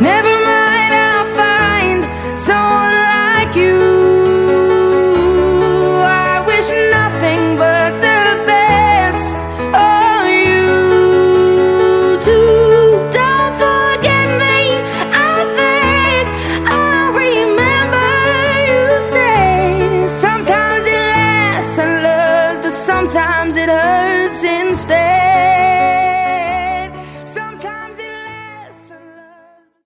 Never mind, I'll find someone like you. I wish nothing but the best of you too. Don't forget me, I think I'll remember you say. Sometimes it lasts and loves, but sometimes it hurts instead.